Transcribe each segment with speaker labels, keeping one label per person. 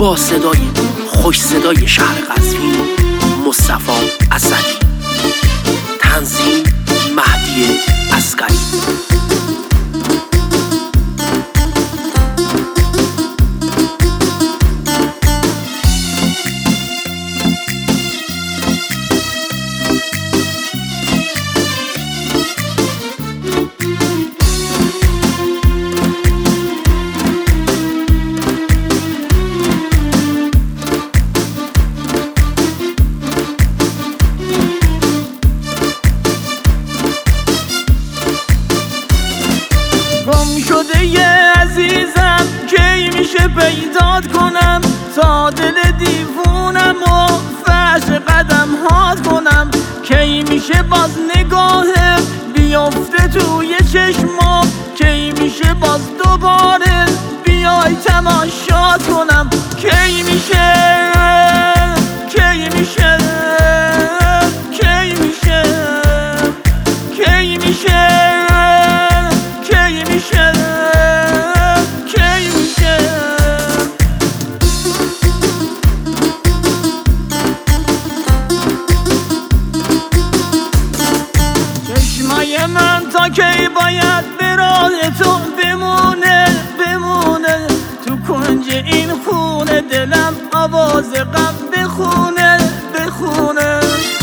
Speaker 1: با صدای خوش صدای شهر قزوین مصطفی اسدی، تنظیم مهدی عسکری.
Speaker 2: گم شده یه عزیزم کی میشه پیدات کنم، تا دل دیوونم و فرش قدم هات کنم. کی میشه باز نگاهه بیفته توی چشمام، کی میشه باز دوباره بیای تماشات کنم. کی میشه کی میشه کی میشه کی میشه کی میشه کی میشه چشمای من تا کی باید به راه تو بمونه بمونه، تو کنج این خونه دلم آواز غم بخونه بخونه.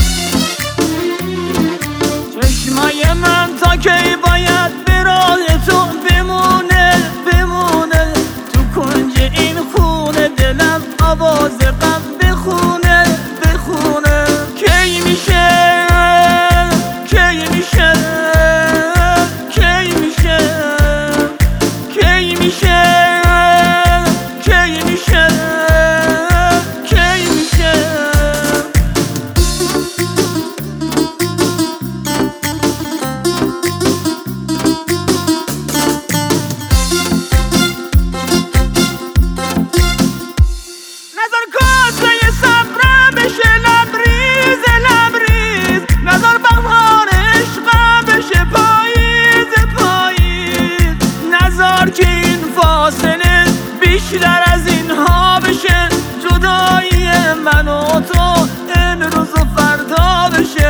Speaker 2: چشمای من تا کی باید به راه تو بمونه بمونه، تو کنج این خونه دلم آواز غم بخونه بخونه. کی میشه کی میشه کی میشه کی میشه کی میشه کی میشه نظر کاسه صبرم بشه لبریز لبریز، نظر بهار عشقم بشه پاییز پاییز، نظر که این فاصله بیشتر از اینها بشه، جدایی من و تو امروز و فردا بشه.